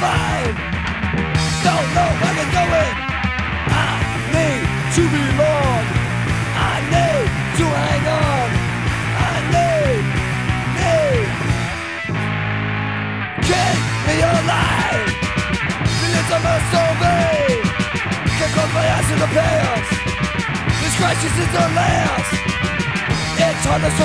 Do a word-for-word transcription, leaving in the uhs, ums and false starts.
alive. Don't know where you're going. I need to belong. I need to hang on. I need, need. Keep me alive. Feelings of my soul. Can't close my eyes to the past. This crisis is the last. It's hard to survive.